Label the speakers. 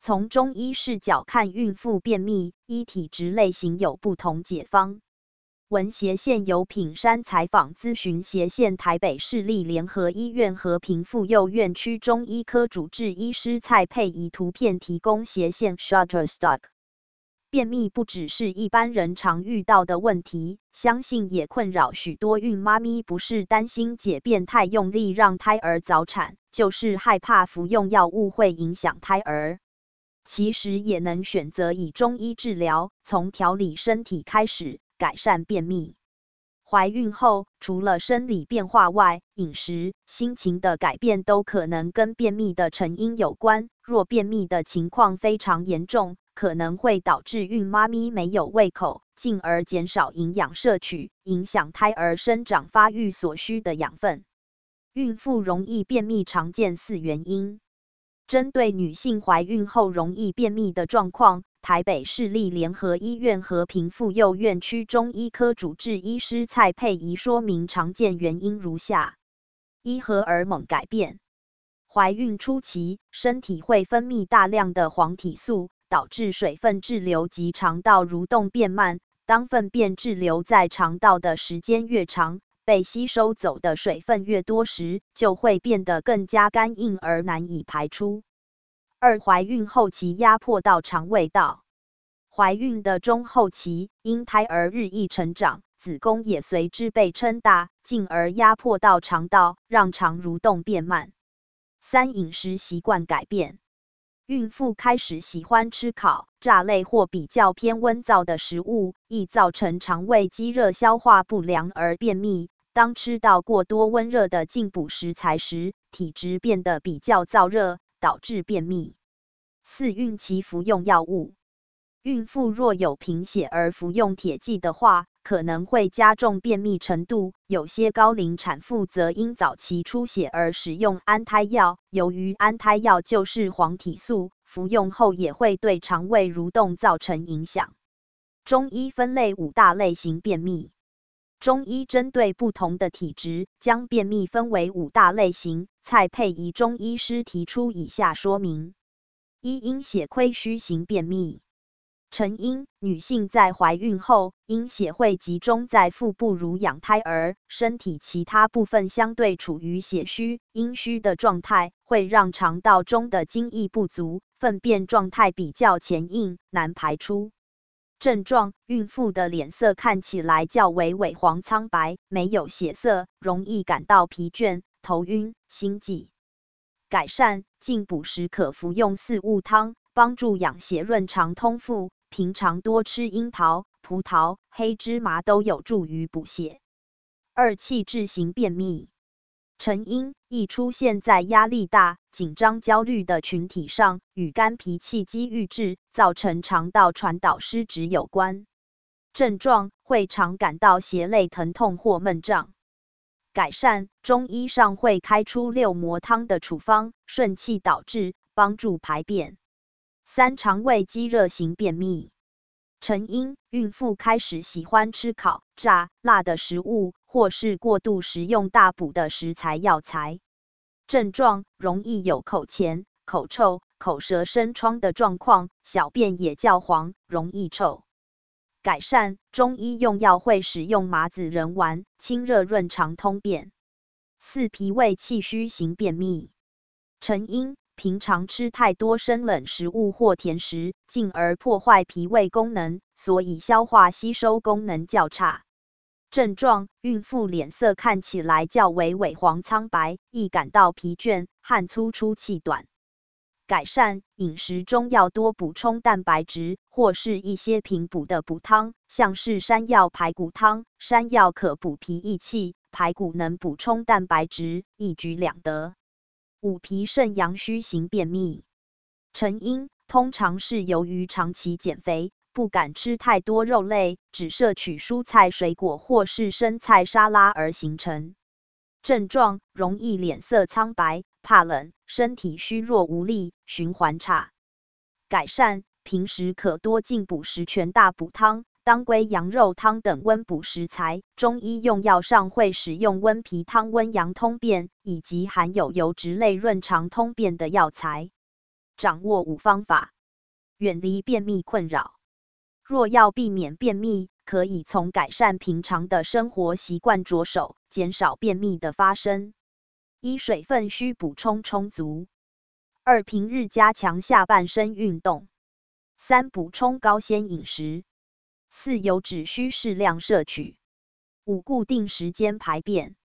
Speaker 1: 从中医视角看孕妇便秘，依体质类型有不同解方。文协县由品山采访咨询协县台北市立联合医院和平妇幼院区中医科主治医师蔡佩仪图片提供协县 Shutterstock。便秘不只是一般人常遇到的问题，相信也困扰许多孕妈咪，不是担心解便太用力让胎儿早产，就是害怕服用药物会影响胎儿。其实也能选择以中医治疗，从调理身体开始，改善便秘。怀孕后，除了生理变化外，饮食、心情的改变都可能跟便秘的成因有关。若便秘的情况非常严重，可能会导致孕妈咪没有胃口，进而减少营养摄取，影响胎儿生长发育所需的养分。孕妇容易便秘常见4原因。针对女性怀孕后容易便秘的状况，台北市立联合医院和平妇幼院区中医科主治医师蔡佩仪说明常见原因如下： 1. 荷尔蒙改变。怀孕初期，身体会分泌大量的黄体素，导致水分滞留及肠道蠕动变慢。当粪便滞留在肠道的时间越长，被吸收走的水分越多时，就会变得更加干硬而难以排出。2. 怀孕后期压迫到肠胃道。怀孕的中后期，因胎儿日益成长，子宫也随之被撑大，进而压迫到肠道，让肠蠕动变慢。3. 饮食习惯改变。孕妇开始喜欢吃烤、炸类或比较偏温燥的食物，易造成肠胃积热、消化不良而便秘。当吃到过多温热的进补食材时，体质变得比较燥热，导致便秘。4. 孕期服用药物。孕妇若有贫血而服用铁剂的话，可能会加重便秘程度。有些高龄产妇则因早期出血而使用安胎药，由于安胎药就是黄体素，服用后也会对肠胃蠕动造成影响。中医分类5大类型便秘。中医针对不同的体质，将便秘分为5大类型。蔡佩仪中医师提出以下说明： 1. 阴血亏虚型便秘。成因：女性在怀孕后，阴血会集中在腹部乳养胎儿，身体其他部分相对处于血虚、阴虚的状态，会让肠道中的津液不足，粪便状态比较前硬，难排出。症状：孕妇的脸色看起来较为萎黄苍白，没有血色，容易感到疲倦、头晕、心悸。改善：进补时可服用4物汤，帮助养血润肠通腹。平常多吃樱桃、葡萄、黑芝麻都有助于补血。2. 气滞型便秘。成因：易出现在压力大、紧张、焦虑的群体上，与肝脾气机郁滞，造成肠道传导失职有关。症状：会常感到胁肋疼痛或闷胀。改善：中医上会开出六磨汤的处方，顺气导滞，帮助排便。3. 肠胃积热型便秘。成因：孕妇开始喜欢吃烤、炸、辣的食物，或是过度食用大补的食材药材。症状：容易有口涎、口臭、口舌生疮的状况，小便也较黄，容易臭。改善：中医用药会使用麻子仁丸，清热润肠通便。4. 脾胃气虚型便秘。成因：平常吃太多生冷食物或甜食，进而破坏脾胃功能，所以消化吸收功能较差。症状：孕妇脸色看起来较为萎黄苍白，易感到疲倦、汗粗出气短。改善：饮食中要多补充蛋白质，或是一些平补的补汤，像是山药排骨汤。山药可补脾益气，排骨能补充蛋白质，一举两得。5. 脾肾阳虚型便秘。成因：通常是由于长期减肥，不敢吃太多肉类，只摄取蔬菜水果或是生菜沙拉而形成。症状：容易脸色苍白、怕冷、身体虚弱无力、循环差。改善：平时可多进补十全大补汤、当归羊肉汤等温补食材。中医用药上会使用温脾汤、温阳通便，以及含有油脂类润肠通便的药材。掌握5方法。 远离便秘困扰。若要避免便秘，可以从改善平常的生活习惯着手，减少便秘的发生。1、水分需补充充足。2、平日加强下半身运动。3、补充高纤饮食。4、油脂需适量摄取。5、固定时间排便。